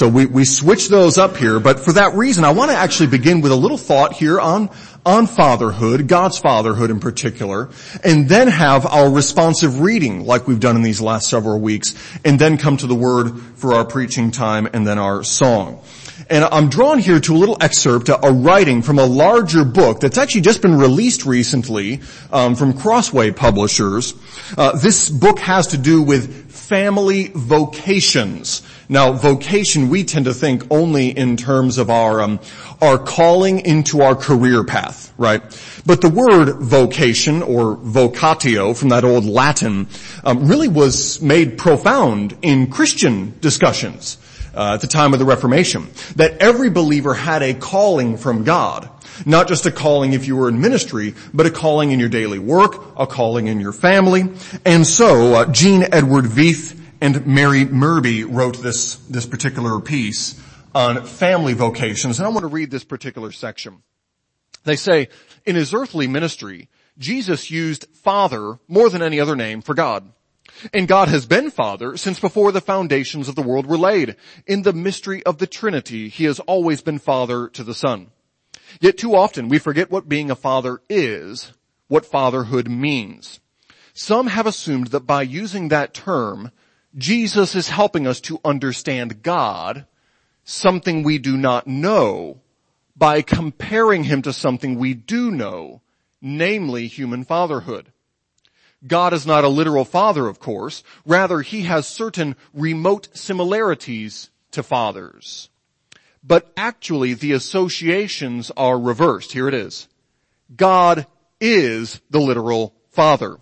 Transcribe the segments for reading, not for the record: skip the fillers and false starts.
So we switch those up here, but for that reason, I want to actually begin with a little thought here on fatherhood, God's fatherhood in particular, and then have our responsive reading like we've done in these last several weeks, and then come to the Word for our preaching time and then our song. And I'm drawn here to a little excerpt, a writing from a larger book that's actually just been released recently from Crossway Publishers. This book has to do with family vocations. Now, vocation, we tend to think only in terms of our calling into our career path, right? But the word vocation, or vocatio, from that old Latin, really was made profound in Christian discussions at the time of the Reformation, that every believer had a calling from God. Not just a calling if you were in ministry, but a calling in your daily work, a calling in your family. And so, Jean Edward Veith and Mary Murby wrote this particular piece on family vocations. And I want to read this particular section. They say, in his earthly ministry, Jesus used Father more than any other name for God. And God has been Father since before the foundations of the world were laid. In the mystery of the Trinity, he has always been Father to the Son. Yet too often we forget what being a father is, what fatherhood means. Some have assumed that by using that term, Jesus is helping us to understand God, something we do not know, by comparing him to something we do know, namely human fatherhood. God is not a literal father, of course. Rather, he has certain remote similarities to fathers. But actually, the associations are reversed. Here it is. God is the literal father.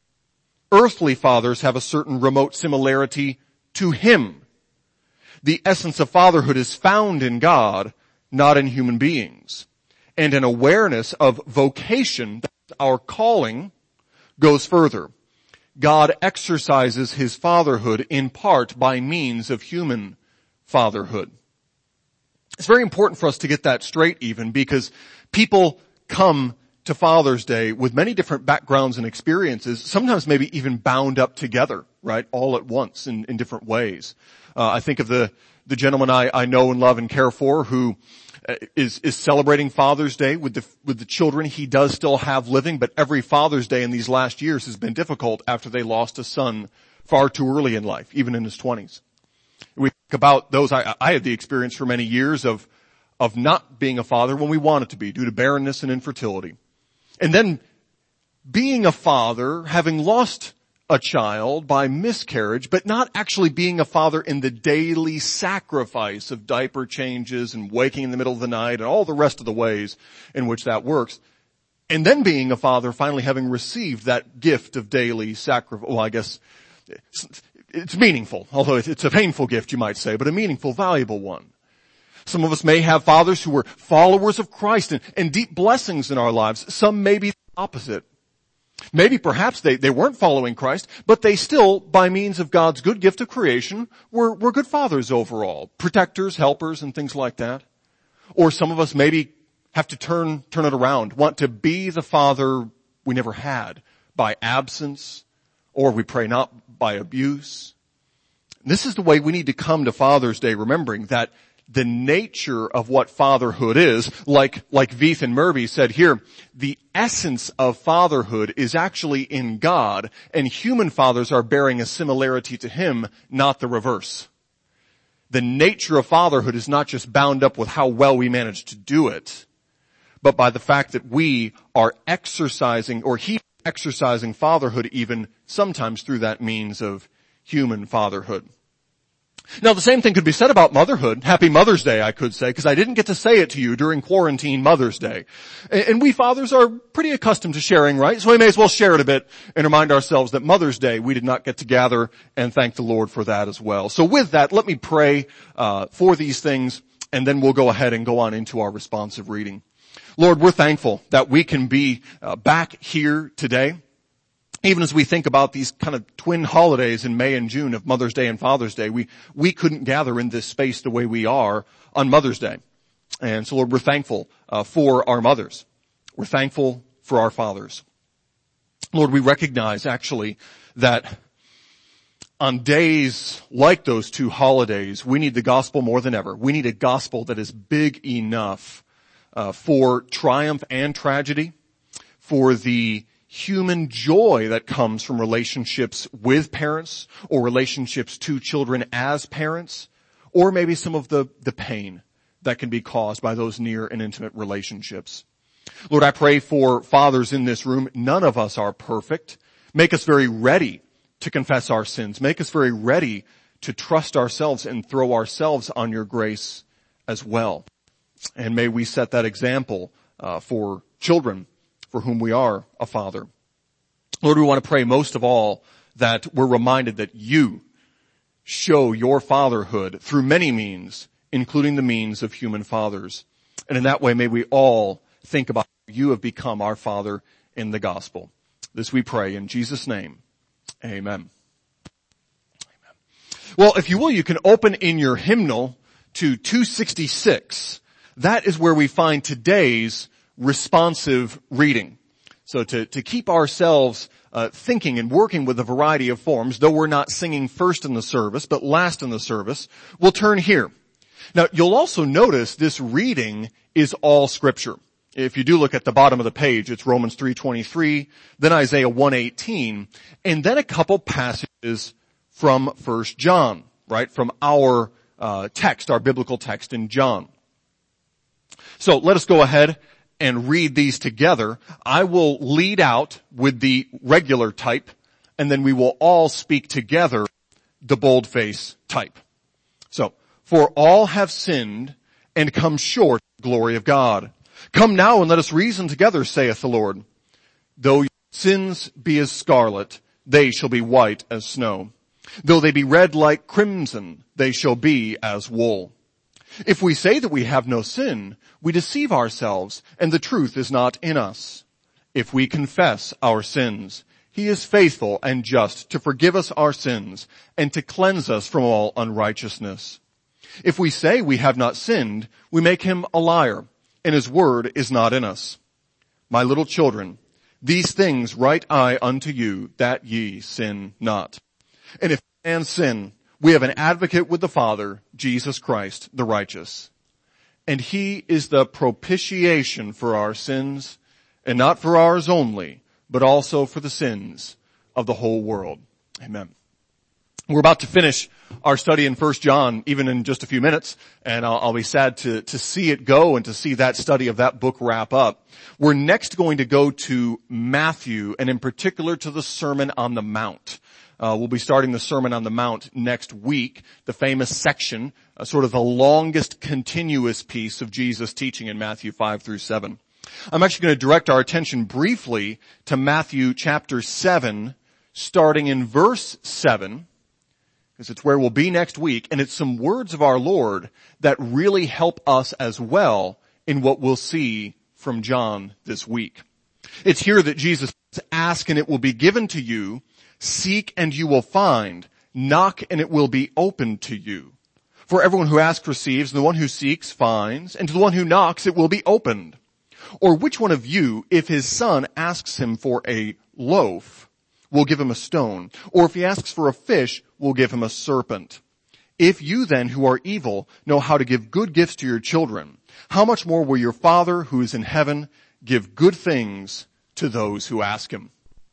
Earthly fathers have a certain remote similarity to him. The essence of fatherhood is found in God, not in human beings. And an awareness of vocation, our calling, goes further. God exercises his fatherhood in part by means of human fatherhood. It's very important for us to get that straight even, because people come to Father's Day with many different backgrounds and experiences, sometimes maybe even bound up together, right, all at once in different ways. I think of the gentleman I know and love and care for who is celebrating Father's Day with the children he does still have living, but every Father's Day in these last years has been difficult after they lost a son far too early in life, even in his 20s. We think about those. I had the experience for many years of not being a father when we wanted to be due to barrenness and infertility. And then being a father, having lost a child by miscarriage, but not actually being a father in the daily sacrifice of diaper changes and waking in the middle of the night and all the rest of the ways in which that works. And then being a father, finally having received that gift of daily sacrifice. Well, I guess it's meaningful, although it's a painful gift, you might say, but a meaningful, valuable one. Some of us may have fathers who were followers of Christ and deep blessings in our lives. Some may be the opposite. Maybe perhaps they weren't following Christ, but they still, by means of God's good gift of creation, were good fathers overall, protectors, helpers, and things like that. Or some of us maybe have to turn it around, want to be the father we never had by absence, or we pray not by abuse. This is the way we need to come to Father's Day, remembering that the nature of what fatherhood is, like Veith and Murby said here, the essence of fatherhood is actually in God, and human fathers are bearing a similarity to him, not the reverse. The nature of fatherhood is not just bound up with how well we manage to do it, but by the fact that we are exercising, or he exercising fatherhood even sometimes through that means of human fatherhood. Now, the same thing could be said about motherhood. Happy Mother's Day, I could say, because I didn't get to say it to you during quarantine Mother's Day. And we fathers are pretty accustomed to sharing, right? So we may as well share it a bit and remind ourselves that Mother's Day we did not get to gather, and thank the Lord for that as well. So with that, let me pray for these things, and then we'll go ahead and go on into our responsive reading. Lord, we're thankful that we can be back here today. Even as we think about these kind of twin holidays in May and June of Mother's Day and Father's Day, we couldn't gather in this space the way we are on Mother's Day. And so, Lord, we're thankful for our mothers. We're thankful for our fathers. Lord, we recognize actually that On days like those two holidays, we need the gospel more than ever. We need a gospel that is big enough for triumph and tragedy, for the human joy that comes from relationships with parents or relationships to children as parents, or maybe some of the pain that can be caused by those near and intimate relationships. Lord, I pray for fathers in this room. None of us are perfect. Make us very ready to confess our sins. Make us very ready to trust ourselves and throw ourselves on your grace as well. And may we set that example for children for whom we are a father. Lord, we want to pray most of all that we're reminded that you show your fatherhood through many means, including the means of human fathers. And in that way, may we all think about how you have become our Father in the gospel. This we pray in Jesus' name. Amen. Amen. Well, if you will, you can open in your hymnal to 266. That is where we find today's responsive reading. So to keep ourselves thinking and working with a variety of forms, though we're not singing first in the service, but last in the service, we'll turn here. Now, you'll also notice this reading is all Scripture. If you do look at the bottom of the page, it's Romans 3:23, then Isaiah 1:18, and then a couple passages from 1 John, right? From our text, our biblical text in John. So let us go ahead and read these together. I will lead out with the regular type, and then we will all speak together the boldface type. So, for all have sinned and come short of the glory of God. Come now and let us reason together, saith the Lord. Though your sins be as scarlet, they shall be white as snow. Though they be red like crimson, they shall be as wool. If we say that we have no sin, we deceive ourselves, and the truth is not in us. If we confess our sins, he is faithful and just to forgive us our sins and to cleanse us from all unrighteousness. If we say we have not sinned, we make him a liar, and his word is not in us. My little children, these things write I unto you, that ye sin not. And if any man sin, we have an advocate with the Father, Jesus Christ, the righteous. And he is the propitiation for our sins, and not for ours only, but also for the sins of the whole world. Amen. We're about to finish our study in 1 John, even in just a few minutes, and I'll be sad to see it go and to see that study of that book wrap up. We're next going to go to Matthew, and in particular to the Sermon on the Mount. We'll be starting the Sermon on the Mount next week, the famous section, sort of the longest continuous piece of Jesus' teaching in Matthew 5 through 7. I'm actually going to direct our attention briefly to Matthew chapter 7, starting in verse 7, because it's where we'll be next week, and it's some words of our Lord that really help us as well in what we'll see from John this week. It's here that Jesus says, ask and it will be given to you, seek and you will find, knock and it will be opened to you. For everyone who asks receives, and the one who seeks finds, and to the one who knocks it will be opened. Or which one of you, if his son asks him for a loaf, will give him a stone? Or if he asks for a fish, will give him a serpent? If you then, who are evil, know how to give good gifts to your children, how much more will your Father who is in heaven give good things to those who ask him?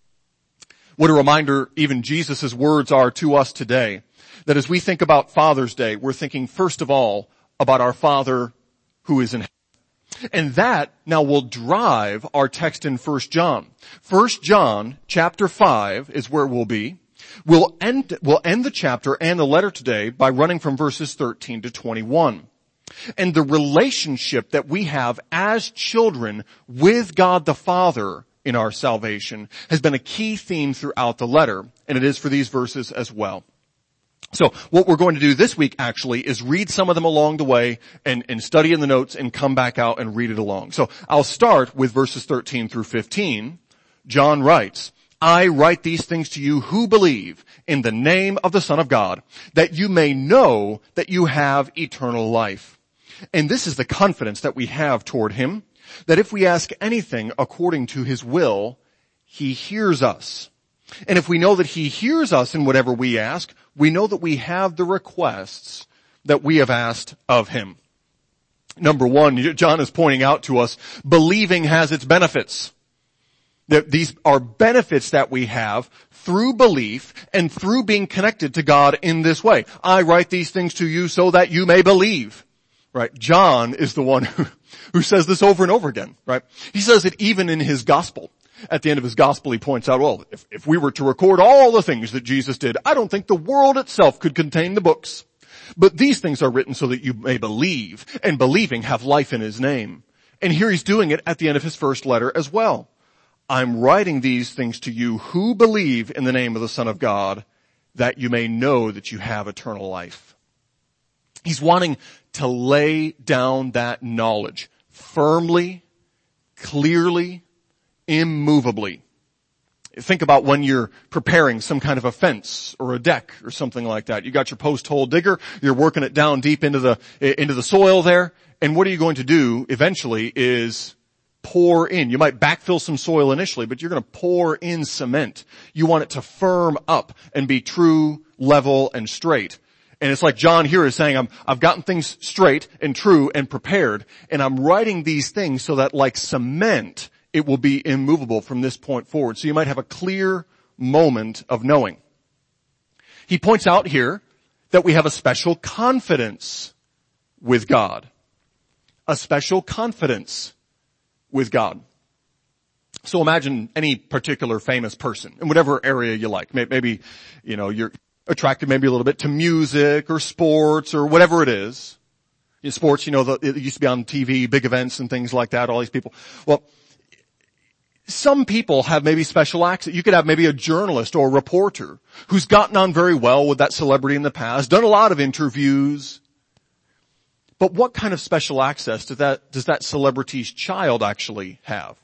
What a reminder even Jesus' words are to us today, that as we think about Father's Day, we're thinking first of all about our Father who is in heaven. And that now will drive our text in 1 John. 1 John chapter 5 is where we'll be. We'll end the chapter and the letter today by running from verses 13 to 21. And the relationship that we have as children with God the Father in our salvation has been a key theme throughout the letter, and it is for these verses as well. So what we're going to do this week actually is read some of them along the way and study in the notes and come back out and read it along. So I'll start with verses 13 through 15. John writes, I write these things to you who believe in the name of the Son of God, that you may know that you have eternal life. And this is the confidence that we have toward him, that if we ask anything according to his will, he hears us. And if we know that he hears us in whatever we ask, we know that we have the requests that we have asked of him. Number one, John is pointing out to us, believing has its benefits. That these are benefits that we have through belief and through being connected to God in this way. I write these things to you so that you may believe. Right? John is the one who says this over and over again, right? He says it even in his gospel. At the end of his gospel, he points out, well, if we were to record all the things that Jesus did, I don't think the world itself could contain the books. But these things are written so that you may believe, and believing have life in his name. And here he's doing it at the end of his first letter as well. I'm writing these things to you who believe in the name of the Son of God, that you may know that you have eternal life. He's wanting to lay down that knowledge firmly, clearly, immovably. Think about when you're preparing some kind of a fence or a deck or something like that. You got your post hole digger, you're working it down deep into the soil there, and what are you going to do eventually is pour in. You might backfill some soil initially, but you're going to pour in cement. You want it to firm up and be true, level, and straight. And it's like John here is saying, I've gotten things straight and true and prepared, and I'm writing these things so that like cement, it will be immovable from this point forward. So you might have a clear moment of knowing. He points out here that we have a special confidence with God. A special confidence with God. So imagine any particular famous person in whatever area you like. Maybe, you're attracted maybe a little bit to music or sports or whatever it is. In sports, it used to be on TV, big events and things like that, all these people. Well, some people have maybe special access. You could have maybe a journalist or a reporter who's gotten on very well with that celebrity in the past, done a lot of interviews. But what kind of special access does that celebrity's child actually have?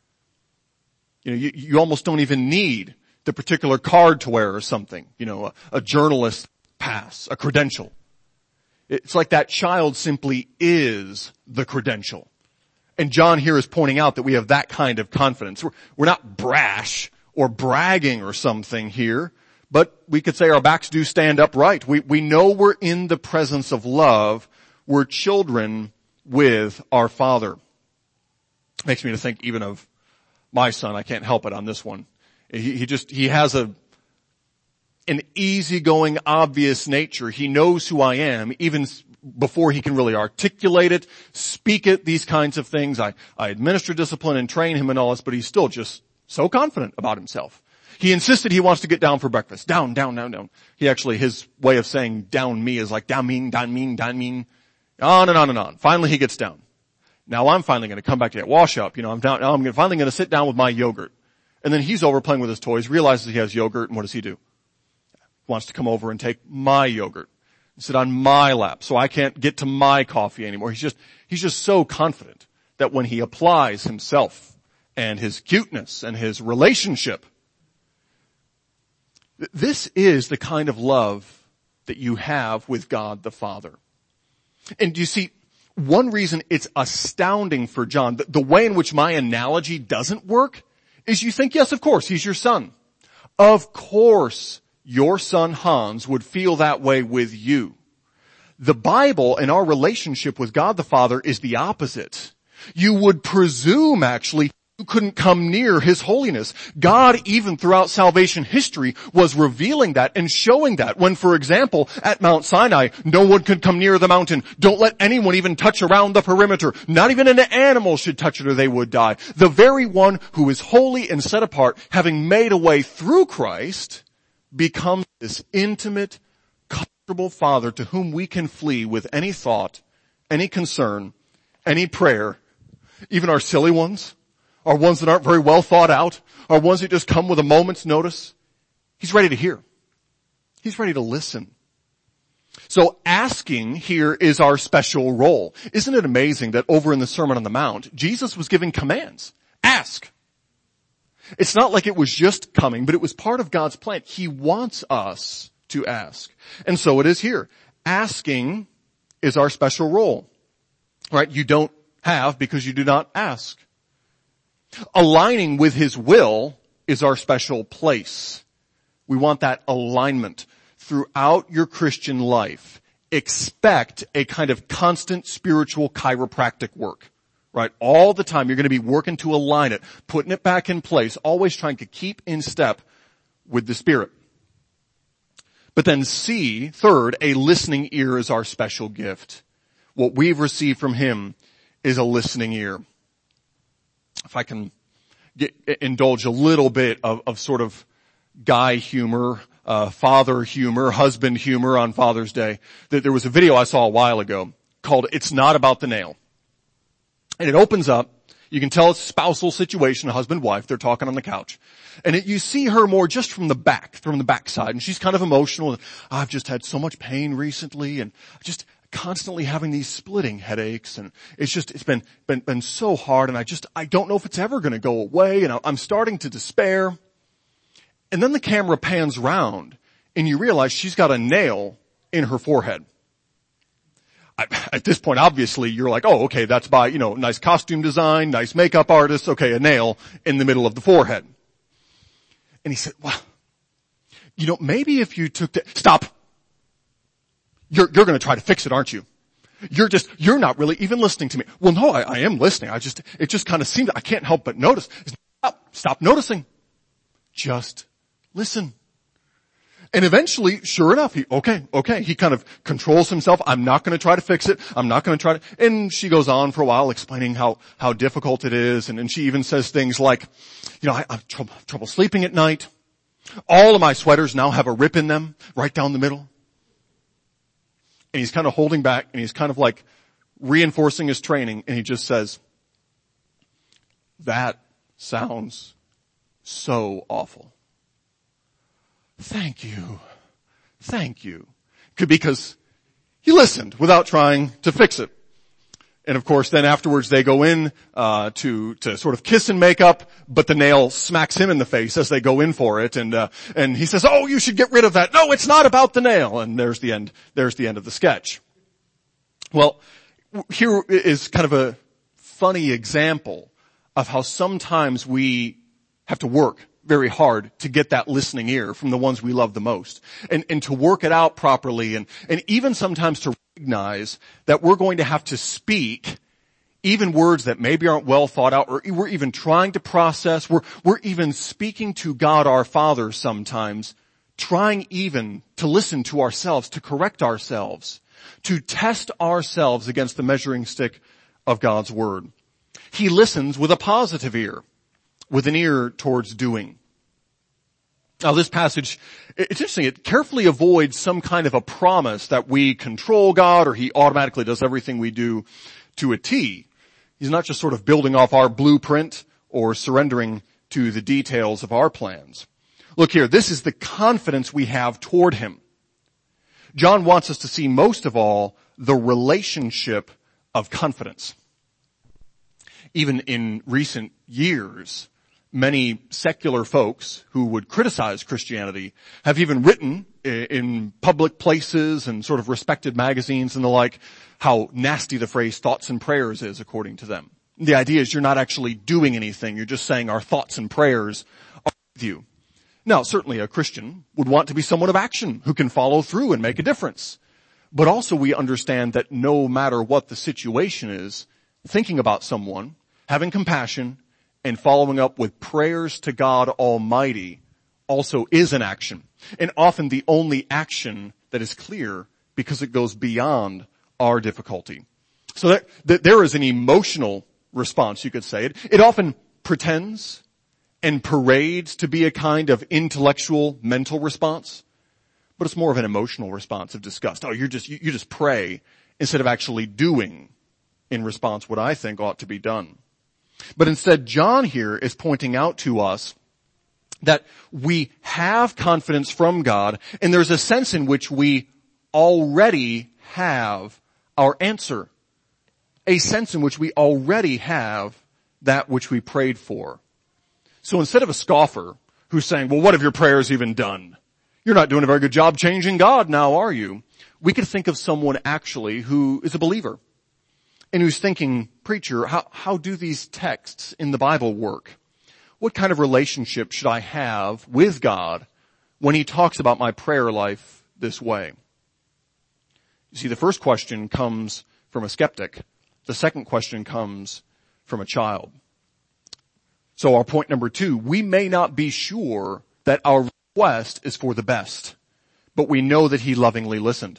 You almost don't even need the particular card to wear or something. A journalist pass, a credential. It's like that child simply is the credential. And John here is pointing out that we have that kind of confidence. We're not brash or bragging or something here, but we could say our backs do stand upright. We know we're in the presence of love. We're children with our Father. Makes me to think even of my son. I can't help it on this one. He has an easygoing, obvious nature. He knows who I am, even before he can really articulate it, speak it, these kinds of things. I administer discipline and train him and all this, but he's still just so confident about himself. He insisted he wants to get down for breakfast. Down, down, down, down. His way of saying down me is like down mean, on and on and on. Finally he gets down. Now I'm finally going to come back to that wash up. I'm down. Now I'm finally going to sit down with my yogurt. And then he's over playing with his toys, realizes he has yogurt, and what does he do? Wants to come over and take my yogurt and sit on my lap so I can't get to my coffee anymore. He's just so confident that when he applies himself and his cuteness and his relationship, this is the kind of love that you have with God the Father. And you see, one reason it's astounding for John, the way in which my analogy doesn't work, is you think, yes, of course, he's your son. Of course, your son Hans would feel that way with you. The Bible and our relationship with God the Father is the opposite. You would presume, actually, you couldn't come near His holiness. God, even throughout salvation history, was revealing that and showing that. When, for example, at Mount Sinai, no one could come near the mountain. Don't let anyone even touch around the perimeter. Not even an animal should touch it or they would die. The very one who is holy and set apart, having made a way through Christ, becomes this intimate, comfortable Father to whom we can flee with any thought, any concern, any prayer, even our silly ones. Are ones that aren't very well thought out, are ones that just come with a moment's notice. He's ready to hear. He's ready to listen. So asking here is our special role. Isn't it amazing that over in the Sermon on the Mount, Jesus was giving commands? Ask. It's not like it was just coming, but it was part of God's plan. He wants us to ask. And so it is here. Asking is our special role. Right? You don't have because you do not ask. Aligning with His will is our special place. We want that alignment throughout your Christian life. Expect a kind of constant spiritual chiropractic work, right? All the time you're going to be working to align it, putting it back in place, always trying to keep in step with the Spirit. But then C, third, a listening ear is our special gift. What we've received from Him is a listening ear. If I can indulge a little bit of sort of guy humor, father humor, husband humor on Father's Day. There was a video I saw a while ago called "It's Not About the Nail." And it opens up, you can tell it's a spousal situation, a husband-wife, they're talking on the couch. And you see her more just from the backside, and she's kind of emotional. I've just had so much pain recently, and just constantly having these splitting headaches, and it's been so hard, and I don't know if it's ever gonna go away, and I'm starting to despair. And then the camera pans round, and you realize she's got a nail in her forehead. At this point, obviously, you're like, oh, okay, that's by, nice costume design, nice makeup artist, okay, a nail in the middle of the forehead. And he said, well, maybe if you took stop. You're gonna try to fix it, aren't you? You're not really even listening to me. Well, no, I am listening. It just kind of seemed, I can't help but notice. Stop noticing. Just listen. And eventually, sure enough, he kind of controls himself. I'm not going to try to fix it. I'm not going to try to, and she goes on for a while explaining how difficult it is. And she even says things like, I have trouble sleeping at night. All of my sweaters now have a rip in them right down the middle. And he's kind of holding back, and he's kind of like reinforcing his training. And he just says, that sounds so awful. Thank you. Because he listened without trying to fix it. And of course, then afterwards they go in, to sort of kiss and make up, but the nail smacks him in the face as they go in for it. And he says, oh, you should get rid of that. No, it's not about the nail. And there's the end of the sketch. Well, here is kind of a funny example of how sometimes we have to work very hard to get that listening ear from the ones we love the most, and to work it out properly, and even sometimes to recognize that we're going to have to speak even words that maybe aren't well thought out, or we're even trying to process. We're even speaking to God our Father sometimes, trying even to listen to ourselves, to correct ourselves, to test ourselves against the measuring stick of God's Word. He listens with a positive ear, with an ear towards doing. Now this passage, it's interesting, it carefully avoids some kind of a promise that we control God or He automatically does everything we do to a T. He's not just sort of building off our blueprint or surrendering to the details of our plans. Look here, this is the confidence we have toward Him. John wants us to see most of all the relationship of confidence. Even in recent years, many secular folks who would criticize Christianity have even written in public places and sort of respected magazines and the like how nasty the phrase thoughts and prayers is according to them. The idea is you're not actually doing anything. You're just saying our thoughts and prayers are with you. Now, certainly a Christian would want to be someone of action who can follow through and make a difference. But also we understand that no matter what the situation is, thinking about someone, having compassion, and following up with prayers to God Almighty also is an action. And often the only action that is clear because it goes beyond our difficulty. So that there is an emotional response, you could say. It often pretends and parades to be a kind of intellectual, mental response. But it's more of an emotional response of disgust. Oh, you just pray instead of actually doing in response what I think ought to be done. But instead, John here is pointing out to us that we have confidence from God, and there's a sense in which we already have our answer. A sense in which we already have that which we prayed for. So instead of a scoffer who's saying, well, what have your prayers even done? You're not doing a very good job changing God now, are you? We could think of someone actually who is a believer and who's thinking, preacher, how do these texts in the Bible work? what kind of relationship should I have with God when he talks about my prayer life this way? You see, the first question comes from a skeptic. The second question comes from a child. So our point number 2, we may not be sure that our request is for the best, but we know that he lovingly listened.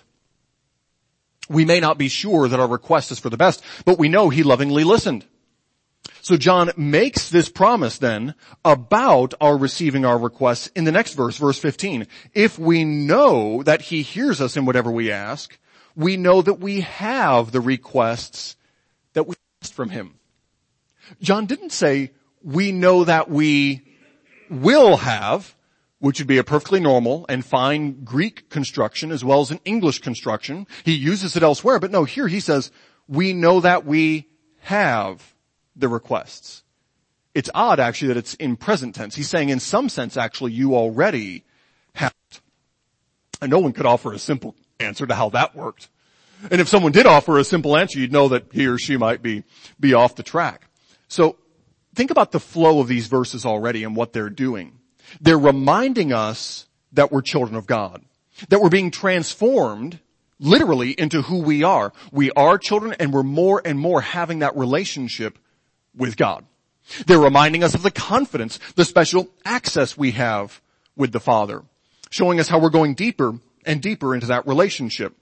We may not be sure that our request is for the best, but we know he lovingly listened. So John makes this promise then about our receiving our requests in the next verse, verse 15. If we know that he hears us in whatever we ask, we know that we have the requests that we asked from him. John didn't say we know that we will have, which would be a perfectly normal and fine Greek construction as well as an English construction. He uses it elsewhere, but no, here he says we know that we have the requests. It's odd actually that it's in present tense. He's saying in some sense actually you already have it. And no one could offer a simple answer to how that worked. And if someone did offer a simple answer, you'd know that he or she might be off the track. So think about the flow of these verses already and what they're doing. They're reminding us that we're children of God, that we're being transformed literally into who we are. We are children and we're more and more having that relationship with God. They're reminding us of the confidence, the special access we have with the Father, showing us how we're going deeper and deeper into that relationship.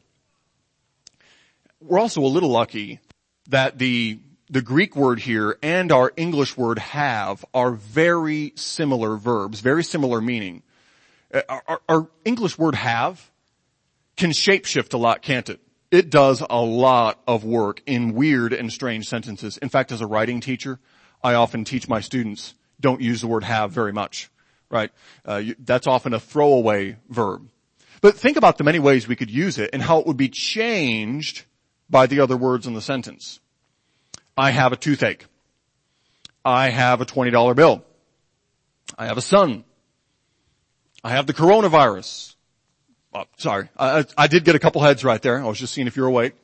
We're also a little lucky that the Greek word here and our English word have are very similar verbs, very similar meaning. Our English word have can shapeshift a lot, can't it? It does a lot of work in weird and strange sentences. In fact, as a writing teacher, I often teach my students, don't use the word have very much, right? That's often a throwaway verb. But think about the many ways we could use it and how it would be changed by the other words in the sentence. I have a toothache. I have a $20 bill. I have a son. I have the coronavirus. Oh, sorry. I did get a couple heads right there. I was just seeing if you're awake.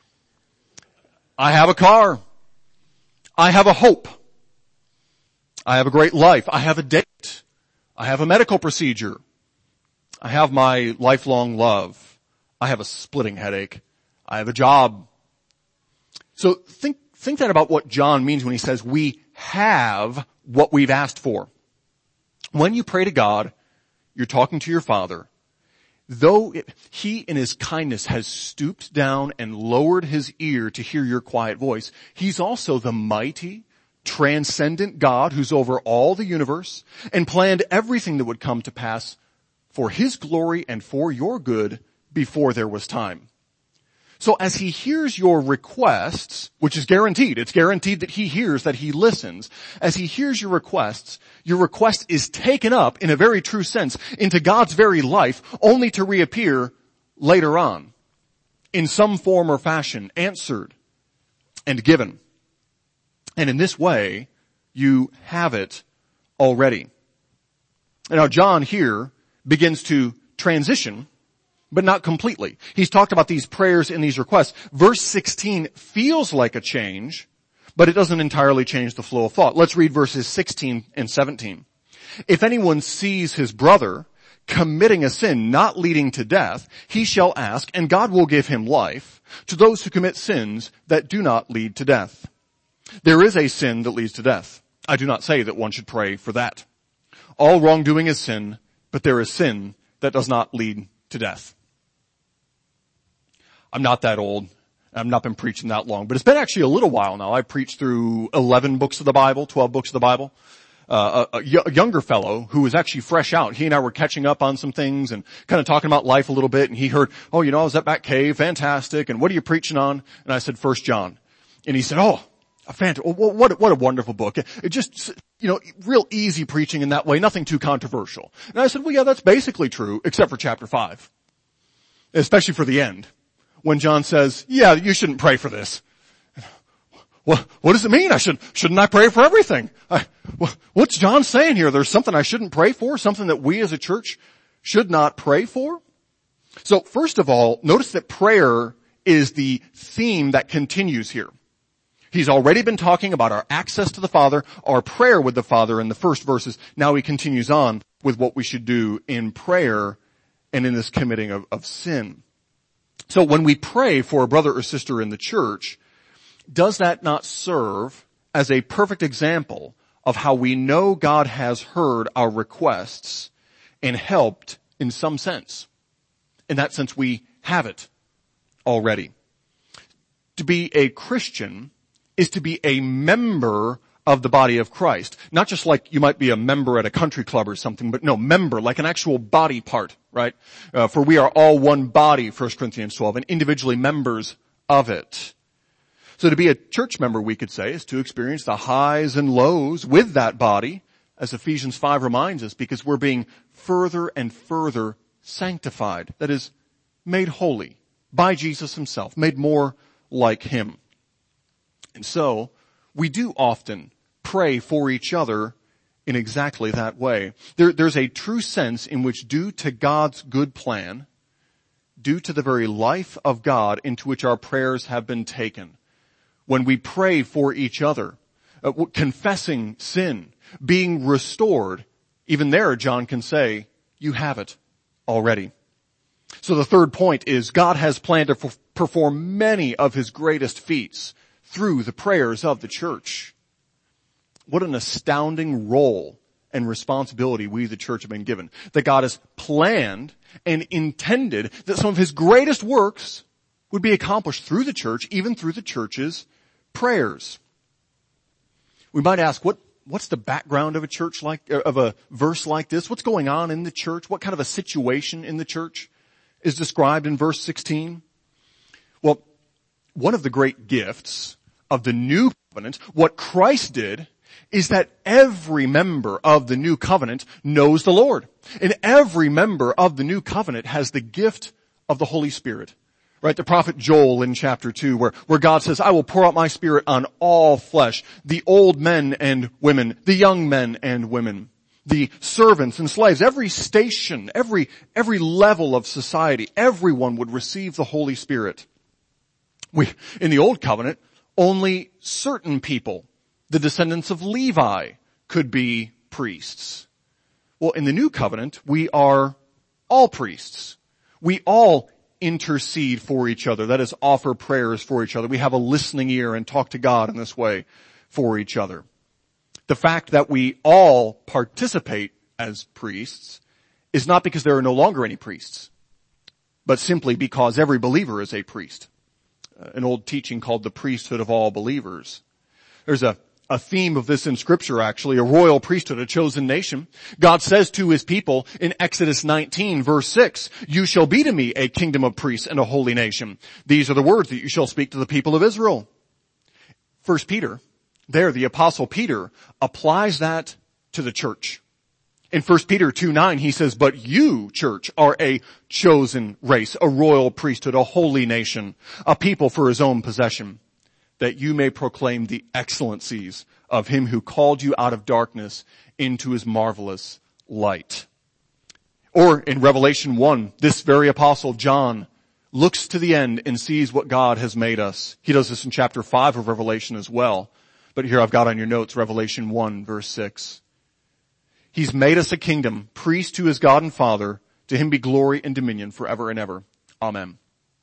I have a car. I have a hope. I have a great life. I have a date. I have a medical procedure. I have my lifelong love. I have a splitting headache. I have a job. So think that about what John means when he says we have what we've asked for. When you pray to God, you're talking to your Father. Though he in his kindness has stooped down and lowered his ear to hear your quiet voice, he's also the mighty, transcendent God who's over all the universe and planned everything that would come to pass for his glory and for your good before there was time. So as he hears your requests, which is guaranteed, it's guaranteed that he hears, that he listens. As he hears your request is taken up in a very true sense into God's very life, only to reappear later on in some form or fashion, answered and given. And in this way, you have it already. And now John here begins to transition, but not completely. He's talked about these prayers and these requests. Verse 16 feels like a change, but it doesn't entirely change the flow of thought. Let's read verses 16 and 17. If anyone sees his brother committing a sin not leading to death, he shall ask, and God will give him life to those who commit sins that do not lead to death. There is a sin that leads to death. I do not say that one should pray for that. All wrongdoing is sin, but there is sin that does not lead to death. I'm not that old. I've not been preaching that long, but it's been actually a little while now. I preached through 11 books of the Bible, 12 books of the Bible. A younger fellow who was actually fresh out, he and I were catching up on some things and kind of talking about life a little bit, and he heard, I was at that cave, fantastic, and what are you preaching on? And I said, 1 John. And he said, what a wonderful book. It just, real easy preaching in that way, nothing too controversial. And I said, well, yeah, that's basically true, except for chapter 5. Especially for the end. When John says, yeah, you shouldn't pray for this. What does it mean? Shouldn't I pray for everything? What's John saying here? There's something I shouldn't pray for? Something that we as a church should not pray for? So first of all, notice that prayer is the theme that continues here. He's already been talking about our access to the Father, our prayer with the Father in the first verses. Now he continues on with what we should do in prayer and in this committing of sin. So when we pray for a brother or sister in the church, does that not serve as a perfect example of how we know God has heard our requests and helped in some sense? In that sense, we have it already. To be a Christian is to be a member of the body of Christ. Not just like you might be a member at a country club or something, but no, member, like an actual body part, right? For we are all one body, 1 Corinthians 12, and individually members of it. So to be a church member, we could say, is to experience the highs and lows with that body, as Ephesians 5 reminds us, because we're being further and further sanctified. That is, made holy by Jesus himself, made more like him. And so, we do often pray for each other in exactly that way. There's a true sense in which, due to God's good plan, due to the very life of God into which our prayers have been taken, when we pray for each other, confessing sin, being restored, even there John can say, you have it already. So the third point is God has planned to perform many of his greatest feats through the prayers of the church. What an astounding role and responsibility we, the church, have been given. That God has planned and intended that some of his greatest works would be accomplished through the church, even through the church's prayers. We might ask, what's the background of a verse like this? What's going on in the church? What kind of a situation in the church is described in verse 16? Well, one of the great gifts of the new covenant, what Christ did, is that every member of the new covenant knows the Lord. And every member of the new covenant has the gift of the Holy Spirit. Right? The prophet Joel in chapter 2, where God says, I will pour out my spirit on all flesh, the old men and women, the young men and women, the servants and slaves, every station, every level of society, everyone would receive the Holy Spirit. In the old covenant, only certain people, the descendants of Levi, could be priests. Well, in the new covenant, we are all priests. We all intercede for each other. That is, offer prayers for each other. We have a listening ear and talk to God in this way for each other. The fact that we all participate as priests is not because there are no longer any priests, but simply because every believer is a priest. An old teaching called the priesthood of all believers. There's a theme of this in Scripture, actually, a royal priesthood, a chosen nation. God says to his people in Exodus 19, verse 6, you shall be to me a kingdom of priests and a holy nation. These are the words that you shall speak to the people of Israel. 1 Peter, there the apostle Peter applies that to the church. In 1 Peter 2:9, he says, but you, church, are a chosen race, a royal priesthood, a holy nation, a people for his own possession, that you may proclaim the excellencies of him who called you out of darkness into his marvelous light. Or in Revelation 1, this very apostle John looks to the end and sees what God has made us. He does this in chapter 5 of Revelation as well. But here I've got on your notes Revelation 1, verse 6. He's made us a kingdom, priest to his God and Father. To him be glory and dominion forever and ever. Amen.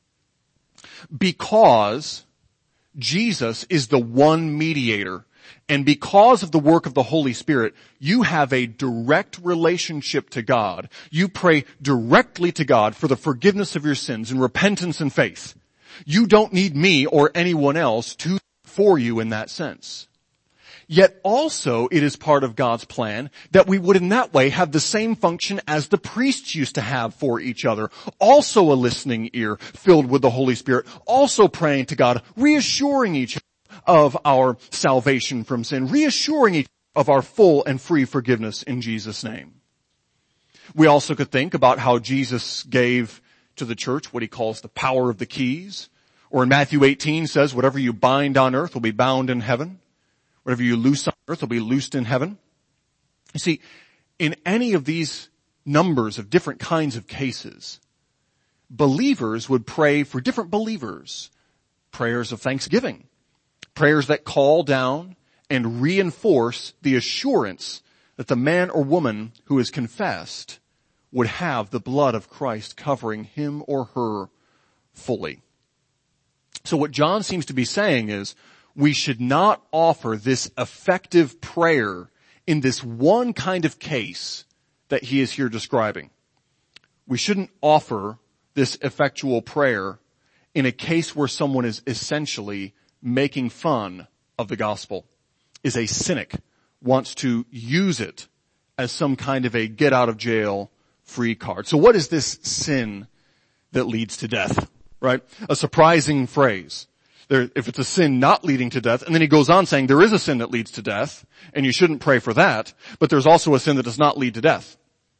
Because Jesus is the one mediator, and because of the work of the Holy Spirit, you have a direct relationship to God. You pray directly to God for the forgiveness of your sins and repentance and faith. You don't need me or anyone else to for you in that sense. Yet also it is part of God's plan that we would in that way have the same function as the priests used to have for each other. Also a listening ear filled with the Holy Spirit. Also praying to God, reassuring each other of our salvation from sin. Reassuring each other of our full and free forgiveness in Jesus' name. We also could think about how Jesus gave to the church what he calls the power of the keys. Or in Matthew 18 says, whatever you bind on earth will be bound in heaven. Whatever you loose on earth will be loosed in heaven. You see, in any of these numbers of different kinds of cases, believers would pray for different believers. Prayers of thanksgiving. Prayers that call down and reinforce the assurance that the man or woman who is confessed would have the blood of Christ covering him or her fully. So what John seems to be saying is we should not offer this effective prayer in this one kind of case that he is here describing. We shouldn't offer this effectual prayer in a case where someone is essentially making fun of the gospel, is a cynic, wants to use it as some kind of a get out of jail free card. So what is this sin that leads to death, right? A surprising phrase. If it's a sin not leading to death, and then he goes on saying there is a sin that leads to death, and you shouldn't pray for that, but there's also a sin that does not lead to death.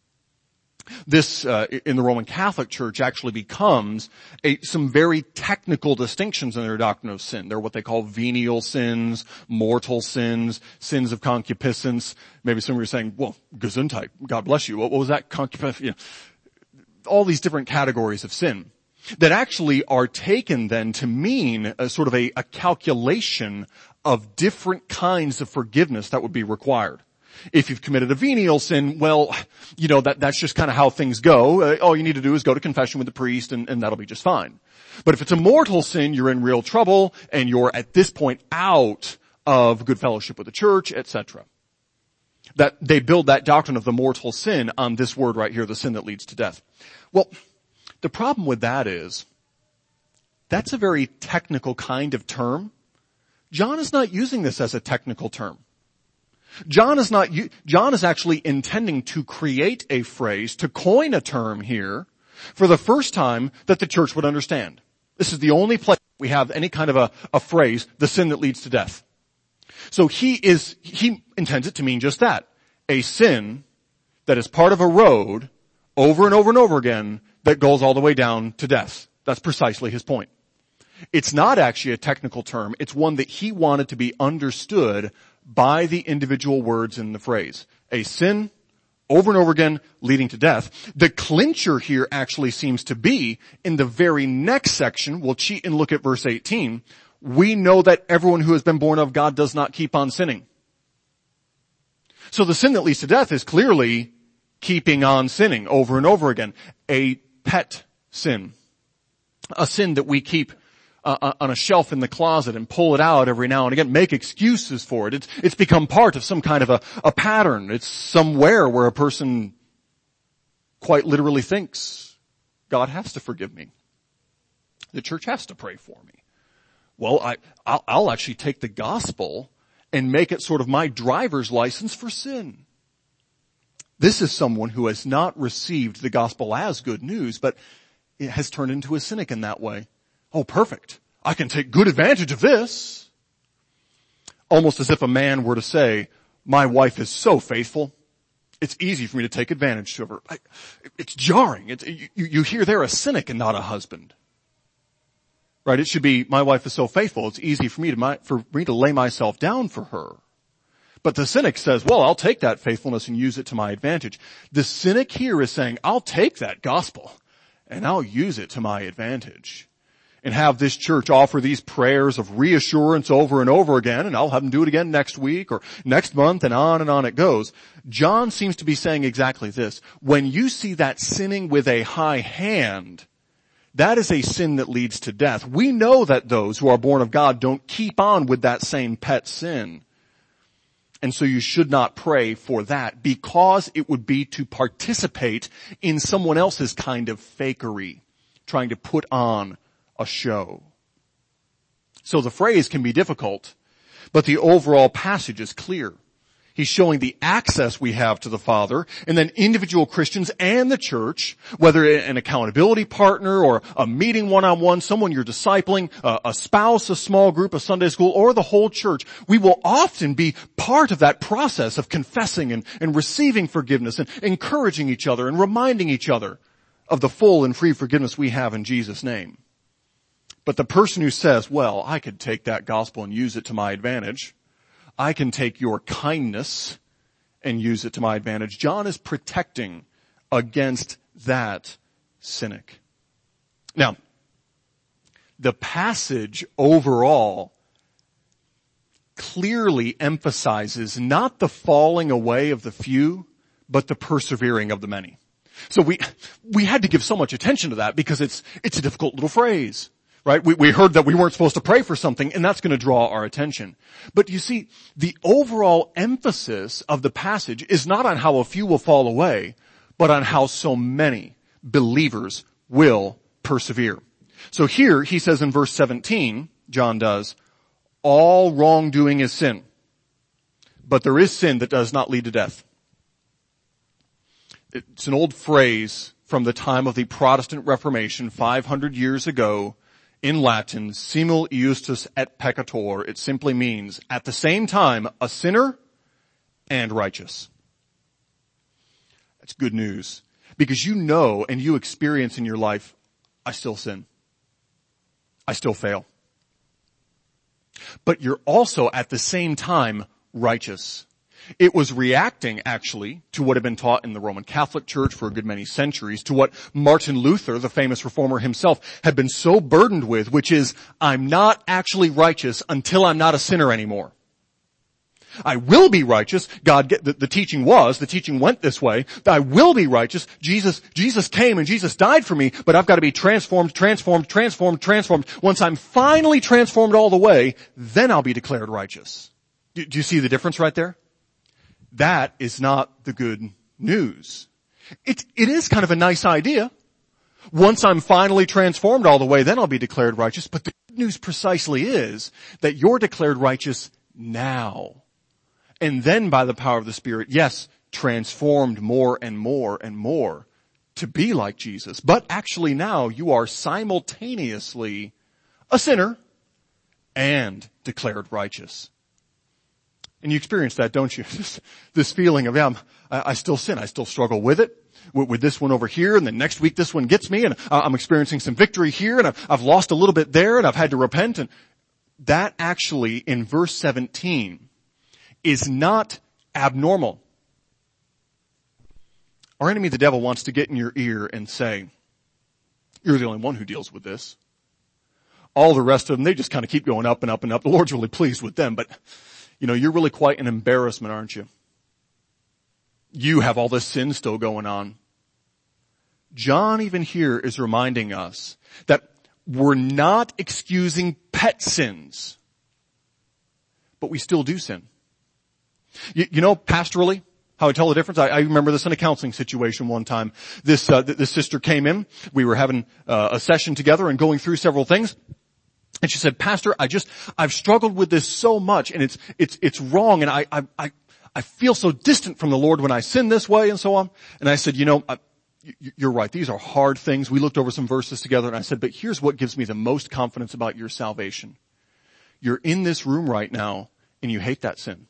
This, in the Roman Catholic Church, actually becomes some very technical distinctions in their doctrine of sin. They're what they call venial sins, mortal sins, sins of concupiscence. Maybe some of you are saying, well, Gesundheit, God bless you. What was that? Concupiscence? All these different categories of sin that actually are taken then to mean a sort of a calculation of different kinds of forgiveness that would be required. If you've committed a venial sin, well, that's just kind of how things go. All you need to do is go to confession with the priest and that'll be just fine. But if it's a mortal sin, you're in real trouble and you're at this point out of good fellowship with the church, etc. That they build that doctrine of the mortal sin on this word right here, the sin that leads to death. Well, the problem with that is that's a very technical kind of term. John is not using this as a technical term. John is actually intending to create a phrase, to coin a term here for the first time that the church would understand. This is the only place we have any kind of a phrase, the sin that leads to death. So he intends it to mean just that. A sin that is part of a road over and over and over again that goes all the way down to death. That's precisely his point. It's not actually a technical term. It's one that he wanted to be understood by the individual words in the phrase. A sin over and over again leading to death. The clincher here actually seems to be in the very next section. We'll cheat and look at verse 18. We know that everyone who has been born of God does not keep on sinning. So the sin that leads to death is clearly keeping on sinning over and over again. A pet sin. A sin that we keep on a shelf in the closet and pull it out every now and again, make excuses for it. It's become part of some kind of a pattern. It's somewhere where a person quite literally thinks, God has to forgive me. The church has to pray for me. Well, I'll actually take the gospel and make it sort of my driver's license for sin. This is someone who has not received the gospel as good news, but it has turned into a cynic in that way. Oh, perfect. I can take good advantage of this. Almost as if a man were to say, my wife is so faithful, it's easy for me to take advantage of her. It's jarring. You hear they're a cynic and not a husband. Right? It should be, my wife is so faithful, it's easy for me to lay myself down for her. But the cynic says, well, I'll take that faithfulness and use it to my advantage. The cynic here is saying, I'll take that gospel and I'll use it to my advantage. And have this church offer these prayers of reassurance over and over again, and I'll have them do it again next week or next month, and on it goes. John seems to be saying exactly this. When you see that sinning with a high hand, that is a sin that leads to death. We know that those who are born of God don't keep on with that same pet sin. And so you should not pray for that because it would be to participate in someone else's kind of fakery, trying to put on a show. So the phrase can be difficult, but the overall passage is clear. He's showing the access we have to the Father, and then individual Christians and the church, whether an accountability partner or a meeting one-on-one, someone you're discipling, a spouse, a small group, a Sunday school, or the whole church, we will often be part of that process of confessing and receiving forgiveness and encouraging each other and reminding each other of the full and free forgiveness we have in Jesus' name. But the person who says, well, I could take that gospel and use it to my advantage. I can take your kindness and use it to my advantage. John is protecting against that cynic. Now, the passage overall clearly emphasizes not the falling away of the few, but the persevering of the many. So we had to give so much attention to that because it's a difficult little phrase, right? We heard that we weren't supposed to pray for something, and that's going to draw our attention. But you see, the overall emphasis of the passage is not on how a few will fall away, but on how so many believers will persevere. So here he says in verse 17, John does, all wrongdoing is sin, but there is sin that does not lead to death. It's an old phrase from the time of the Protestant Reformation 500 years ago in Latin, simul iustus et peccator. It simply means at the same time a sinner and righteous. That's good news because you know and you experience in your life, I still sin. I still fail. But you're also at the same time righteous. It was reacting actually to what had been taught in the Roman Catholic Church for a good many centuries, to what Martin Luther, the famous reformer himself, had been so burdened with, which is, I'm not actually righteous until I'm not a sinner anymore. I will be righteous. The teaching went this way. I will be righteous. Jesus came and Jesus died for me, but I've got to be transformed. Once I'm finally transformed all the way, then I'll be declared righteous. Do you see the difference right there? That is not the good news. It is kind of a nice idea. Once I'm finally transformed all the way, then I'll be declared righteous. But the good news precisely is that you're declared righteous now. And then by the power of the Spirit, yes, transformed more and more and more to be like Jesus. But actually now you are simultaneously a sinner and declared righteous. And you experience that, don't you? This feeling of, I still sin. I still struggle with it. With this one over here, and then next week this one gets me, and I'm experiencing some victory here, and I've lost a little bit there, and I've had to repent. And that actually, in verse 17, is not abnormal. Our enemy, the devil, wants to get in your ear and say, you're the only one who deals with this. All the rest of them, they just kind of keep going up and up and up. The Lord's really pleased with them, but you're really quite an embarrassment, aren't you? You have all this sin still going on. John even here is reminding us that we're not excusing pet sins, but we still do sin. Pastorally, how I tell the difference? I remember this in a counseling situation one time. This sister came in. We were having a session together and going through several things. And she said, Pastor, I've struggled with this so much, and it's wrong, and I feel so distant from the Lord when I sin this way and so on. And I said, you're right. These are hard things. We looked over some verses together, and I said, but here's what gives me the most confidence about your salvation. You're in this room right now, and you hate that sin.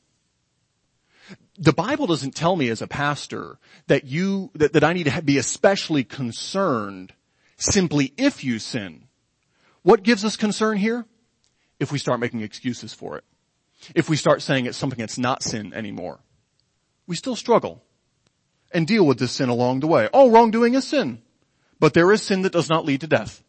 The Bible doesn't tell me as a pastor that I need to be especially concerned simply if you sin. What gives us concern here? If we start making excuses for it. If we start saying it's something that's not sin anymore. We still struggle and deal with this sin along the way. Oh, wrongdoing is sin. But there is sin that does not lead to death.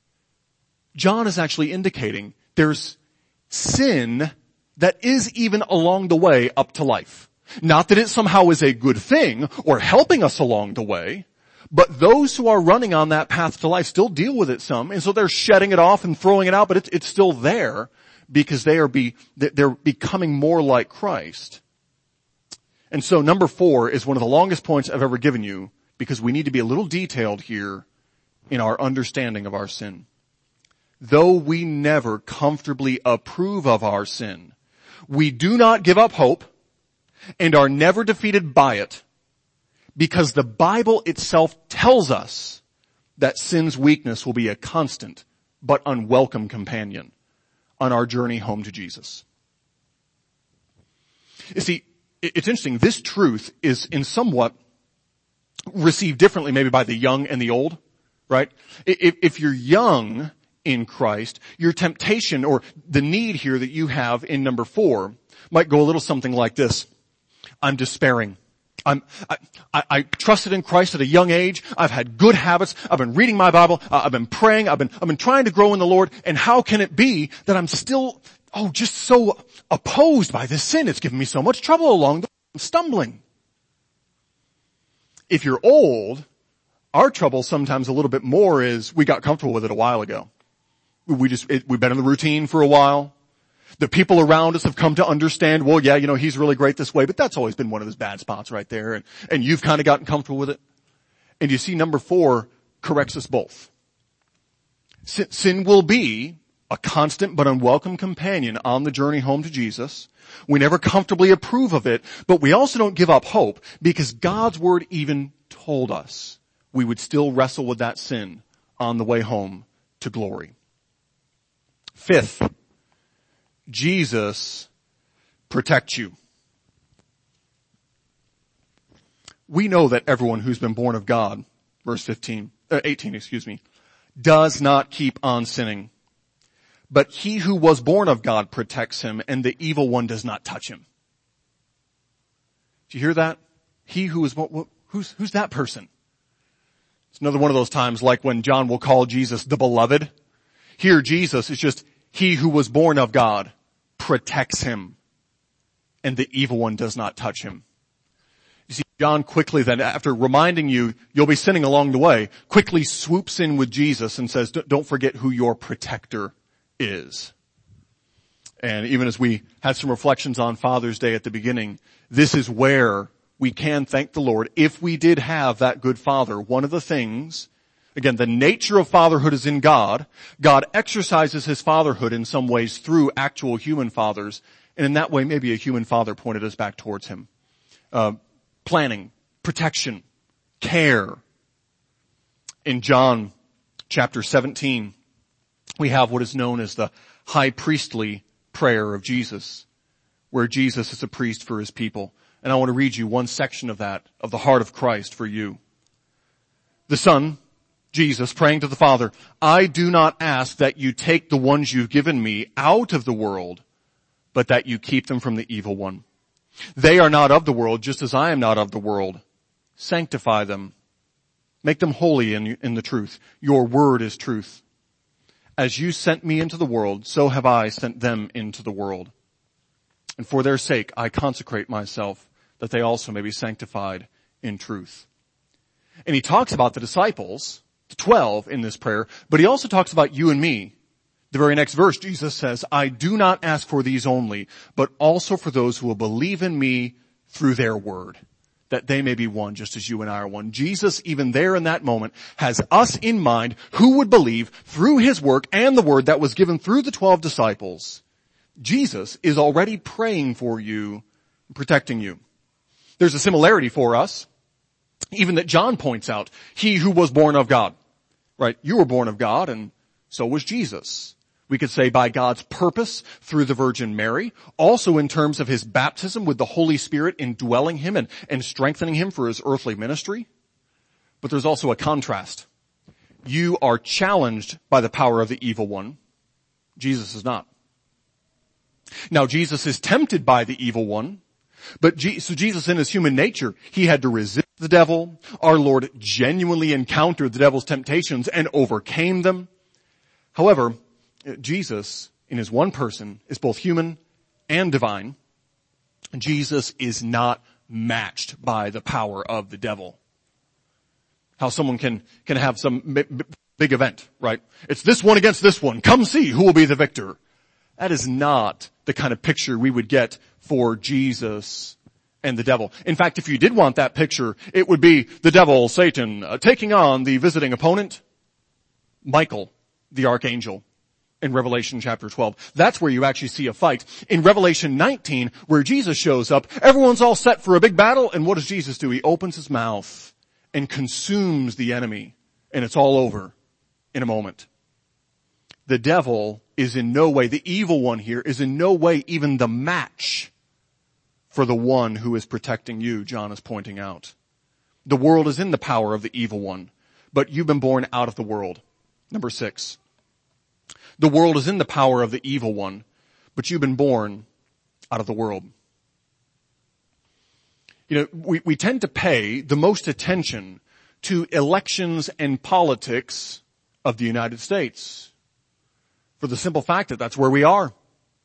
John is actually indicating there's sin that is even along the way up to life. Not that it somehow is a good thing or helping us along the way, but those who are running on that path to life still deal with it some, and so they're shedding it off and throwing it out, but it's still there because they're becoming more like Christ. And so number 4 is one of the longest points I've ever given you because we need to be a little detailed here in our understanding of our sin. Though we never comfortably approve of our sin, we do not give up hope and are never defeated by it because the Bible itself tells us that sin's weakness will be a constant but unwelcome companion on our journey home to Jesus. You see, it's interesting. This truth is in somewhat received differently maybe by the young and the old, right? If you're young in Christ, your temptation or the need here that you have in number 4 might go a little something like this. I'm despairing. I trusted in Christ at a young age. I've had good habits. I've been reading my Bible. I've been praying. I've been trying to grow in the Lord. And how can it be that I'm still just so opposed by this sin. It's given me so much trouble along the way. I'm stumbling. If you're old, our trouble sometimes a little bit more is we got comfortable with it a while ago. We've been in the routine for a while. The people around us have come to understand, well, yeah, he's really great this way, but that's always been one of his bad spots right there. And you've kind of gotten comfortable with it. And you see, number 4 corrects us both. Sin will be a constant but unwelcome companion on the journey home to Jesus. We never comfortably approve of it, but we also don't give up hope because God's word even told us we would still wrestle with that sin on the way home to glory. 5th, Jesus protects you. We know that everyone who's been born of God, verse 18, does not keep on sinning. But he who was born of God protects him, and the evil one does not touch him. Do you hear that? He who is born, who's that person? It's another one of those times like when John will call Jesus the beloved. Here Jesus is just he who was born of God protects him, and the evil one does not touch him. You see, John quickly then, after reminding you you'll be sinning along the way, quickly swoops in with Jesus and says, don't forget who your protector is. And even as we had some reflections on Father's Day at the beginning, this is where we can thank the Lord. If we did have that good father, one of the things, again, the nature of fatherhood is in God. God exercises his fatherhood in some ways through actual human fathers. And in that way, maybe a human father pointed us back towards him. Planning, protection, care. In John chapter 17, we have what is known as the high priestly prayer of Jesus, where Jesus is a priest for his people. And I want to read you one section of that, of the heart of Christ for you. The Son, Jesus, praying to the Father, I do not ask that you take the ones you've given me out of the world, but that you keep them from the evil one. They are not of the world, just as I am not of the world. Sanctify them. Make them holy in the truth. Your word is truth. As you sent me into the world, so have I sent them into the world. And for their sake, I consecrate myself, that they also may be sanctified in truth. And he talks about the disciples, the 12 in this prayer, but he also talks about you and me. The very next verse, Jesus says, I do not ask for these only, but also for those who will believe in me through their word, that they may be one just as you and I are one. Jesus, even there in that moment, has us in mind who would believe through his work and the word that was given through the 12 disciples. Jesus is already praying for you, protecting you. There's a similarity for us, even that John points out. He who was born of God, right? You were born of God, and so was Jesus. We could say by God's purpose through the Virgin Mary, also in terms of his baptism with the Holy Spirit indwelling him and strengthening him for his earthly ministry. But there's also a contrast. You are challenged by the power of the evil one. Jesus is not. Now Jesus is tempted by the evil one, but so Jesus in his human nature, he had to resist the devil. Our Lord genuinely encountered the devil's temptations and overcame them. However, Jesus, in his one person, is both human and divine. Jesus is not matched by the power of the devil. How someone can have some big event, right? It's this one against this one. Come see who will be the victor. That is not the kind of picture we would get for Jesus and the devil. In fact, if you did want that picture, it would be the devil, Satan, taking on the visiting opponent, Michael, the archangel. In Revelation chapter 12. That's where you actually see a fight. In Revelation 19, where Jesus shows up, everyone's all set for a big battle, and what does Jesus do? He opens his mouth and consumes the enemy, and it's all over in a moment. The devil is in no way, the evil one here is in no way even the match for the one who is protecting you, John is pointing out. The world is in the power of the evil one, but you've been born out of the world. Number 6. The world is in the power of the evil one, but you've been born out of the world. We tend to pay the most attention to elections and politics of the United States for the simple fact that that's where we are.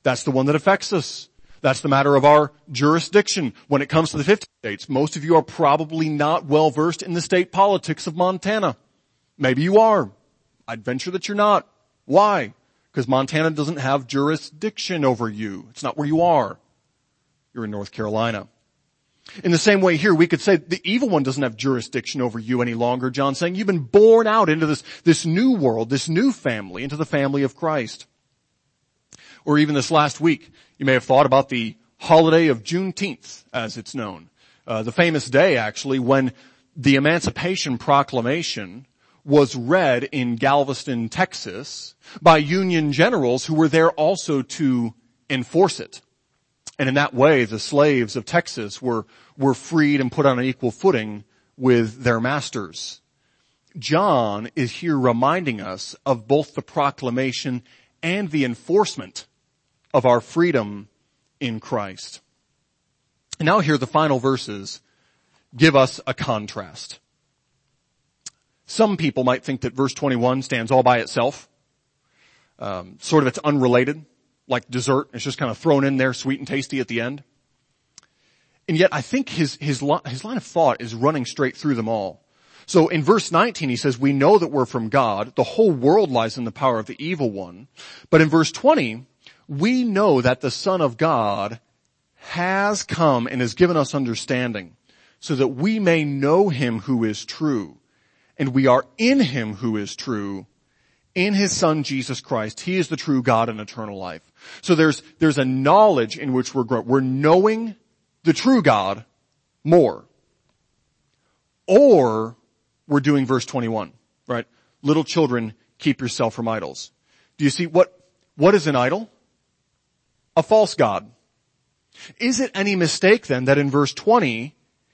That's the one that affects us. That's the matter of our jurisdiction. When it comes to the 50 states, most of you are probably not well versed in the state politics of Montana. Maybe you are. I'd venture that you're not. Why? Because Montana doesn't have jurisdiction over you. It's not where you are. You're in North Carolina. In the same way here, we could say the evil one doesn't have jurisdiction over you any longer. John's saying you've been born out into this new world, this new family, into the family of Christ. Or even this last week, you may have thought about the holiday of Juneteenth, as it's known. The famous day, actually, when the Emancipation Proclamation was read in Galveston, Texas, by Union generals who were there also to enforce it. And in that way, the slaves of Texas were freed and put on an equal footing with their masters. John is here reminding us of both the proclamation and the enforcement of our freedom in Christ. And now here the final verses give us a contrast. Some people might think that verse 21 stands all by itself. Sort of it's unrelated, like dessert. It's just kind of thrown in there, sweet and tasty at the end. And yet I think his line of thought is running straight through them all. So in verse 19 he says, we know that we're from God. The whole world lies in the power of the evil one. But in verse 20, we know that the Son of God has come and has given us understanding so that we may know him who is true. And we are in him who is true, in his Son Jesus Christ. He is the true God and eternal life. So there's a knowledge in which we're growing. We're knowing the true God more. Or we're doing verse 21, right? Little children, keep yourself from idols. Do you see what is an idol? A false god. Is it any mistake then that in verse 20,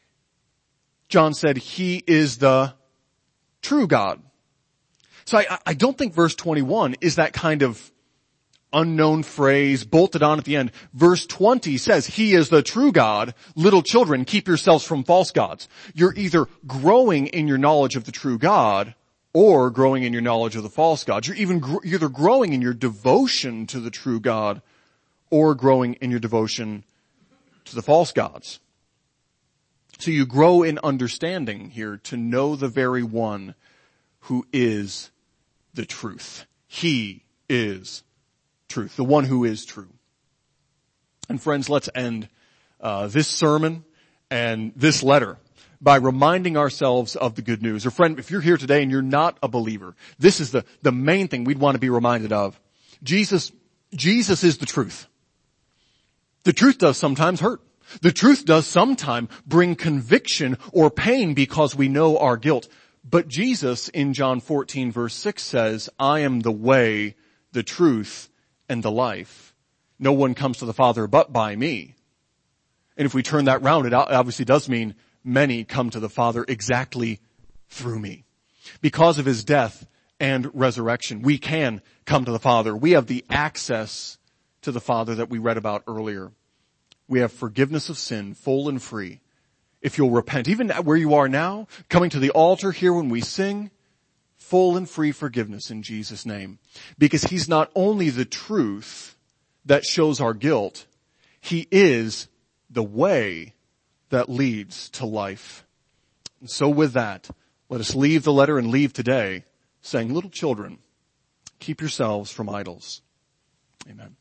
John said he is the true God? So I don't think verse 21 is that kind of unknown phrase bolted on at the end. Verse 20 says he is the true God. Little children, keep yourselves from false gods. You're either growing in your knowledge of the true God or growing in your knowledge of the false gods. You're either growing in your devotion to the true God or growing in your devotion to the false gods. So you grow in understanding here to know the very one who is the truth. He is truth, the one who is true. And friends, let's end this sermon and this letter by reminding ourselves of the good news. Or friend, if you're here today and you're not a believer, this is the main thing we'd want to be reminded of. Jesus is the truth. The truth does sometimes hurt. The truth does sometimes bring conviction or pain because we know our guilt. But Jesus in John 14 verse 6 says, I am the way, the truth, and the life. No one comes to the Father but by me. And if we turn that round, it obviously does mean many come to the Father exactly through me. Because of his death and resurrection, we can come to the Father. We have the access to the Father that we read about earlier. We have forgiveness of sin, full and free. If you'll repent, even where you are now, coming to the altar here when we sing, full and free forgiveness in Jesus' name. Because he's not only the truth that shows our guilt, he is the way that leads to life. And so with that, let us leave the letter and leave today saying, little children, keep yourselves from idols. Amen.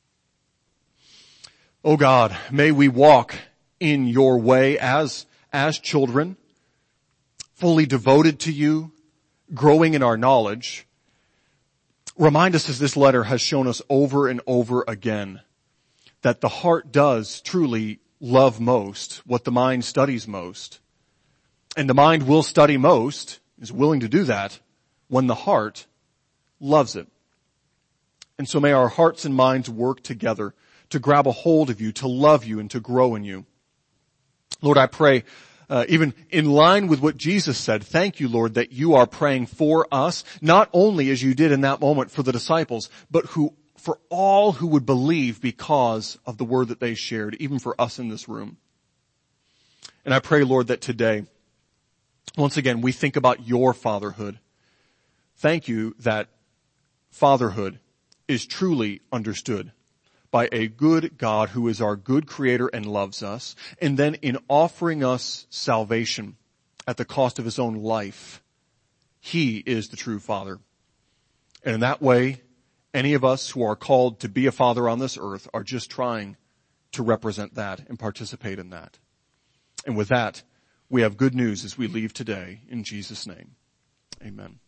Oh God, may we walk in your way as children, fully devoted to you, growing in our knowledge. Remind us, as this letter has shown us over and over again, that the heart does truly love most what the mind studies most. And the mind will study most, is willing to do that, when the heart loves it. And so may our hearts and minds work together to grab a hold of you, to love you, and to grow in you. Lord, I pray, even in line with what Jesus said, thank you, Lord, that you are praying for us, not only as you did in that moment for the disciples, but for all who would believe because of the word that they shared, even for us in this room. And I pray, Lord, that today, once again, we think about your fatherhood. Thank you that fatherhood is truly understood by a good God who is our good creator and loves us, and then in offering us salvation at the cost of his own life, he is the true Father. And in that way, any of us who are called to be a father on this earth are just trying to represent that and participate in that. And with that, we have good news as we leave today in Jesus' name. Amen.